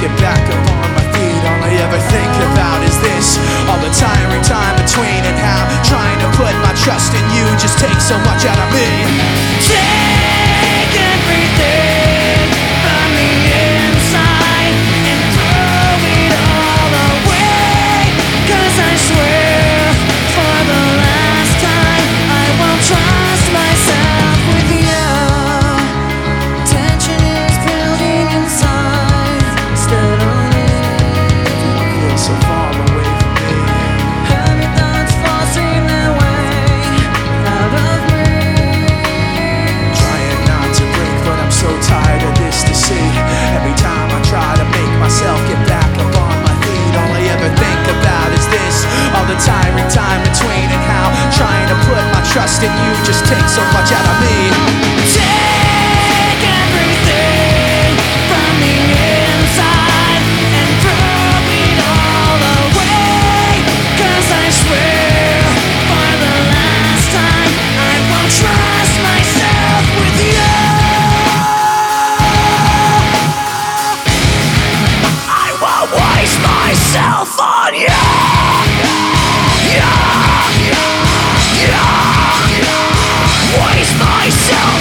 get back up on my feet. All I ever think about is this, all the tiring time between, and how trying to put my trust in you just takes so much out of me. Take everything from the inside and throw it all away, 'cause I swear for the last time I won't trust myself with you. Tension is building inside steadily. I feel so far away from me. Heavy thoughts forcing their way out of me. Trying not to break, but I'm so tired of this to see. Every time I try to make myself get back up on my feet, all I ever think about is this, all the tiring time between, and how trying to put my trust in you just takes so much out of me. Take everything from the inside and throw it all away, 'cause I swear for the last time I won't trust myself with you. I won't waste myself on you. Waste myself